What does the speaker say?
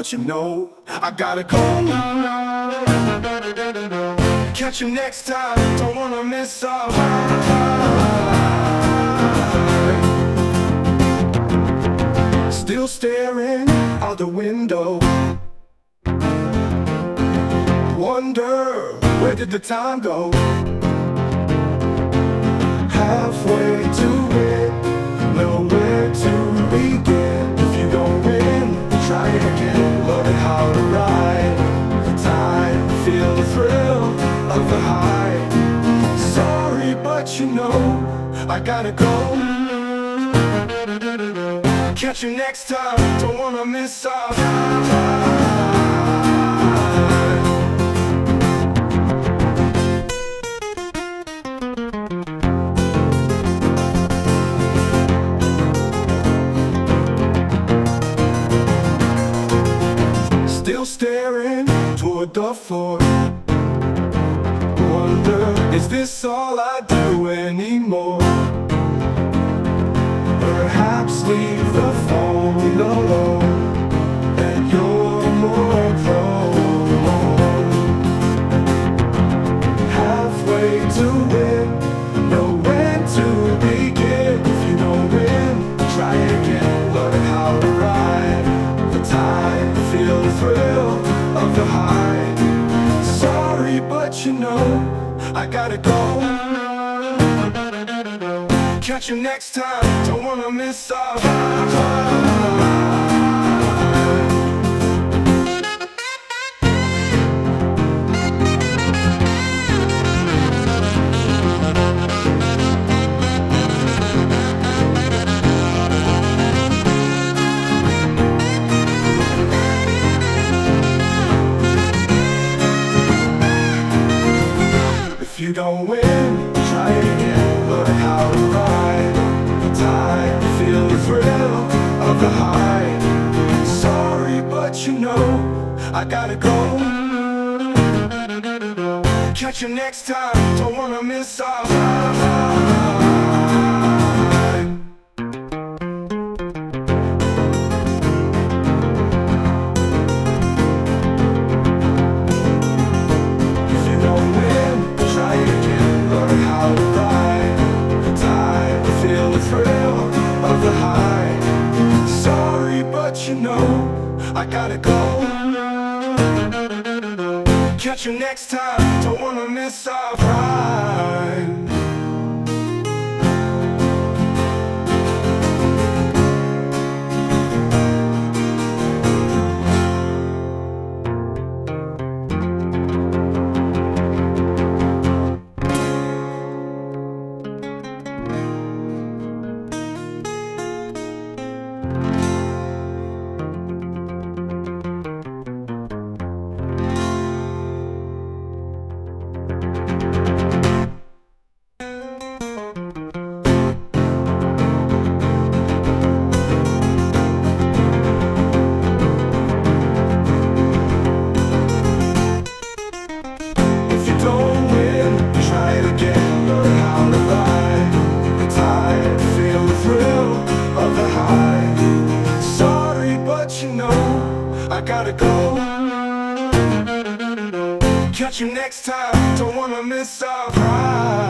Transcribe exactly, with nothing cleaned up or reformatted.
but you know I gotta go. Catch you next time, don't wanna miss our ride. Still staring out the window, wonder where did the time go? Halfway to it, nowhere to begin. If you don't win, try it again. Learn how to ride the tide, feel the thrill of the high. Sorry, but you know I gotta go. Catch you next time, don't wanna miss our ride. Still staring toward the floor, wonder, is this all I do anymore? Perhaps leave the phone alone, and you're more prone. Halfway to it, know when to begin. If you don't win, try again. Learn how to ride the tide, feel the thrill of the high. Sorry, but you know I gotta go. Catch you next time, don't wanna miss our ride. If you don't win, try it again. Learn how to ride the tide, feel the thrill of the high. Sorry, but you know I gotta go. Catch you next time, don't wanna miss our ride. You know I gotta go. Catch you next time, don't wanna miss our ride. I gotta go. Catch you next time, don't wanna miss our ride.